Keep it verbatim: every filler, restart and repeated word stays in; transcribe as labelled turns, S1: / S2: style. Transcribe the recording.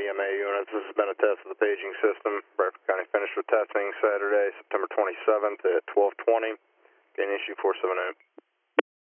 S1: E M A units. This has been a test of the paging system. Bradford County finished with testing Saturday, September twenty-seventh at twelve twenty. Gain issue four seven eight.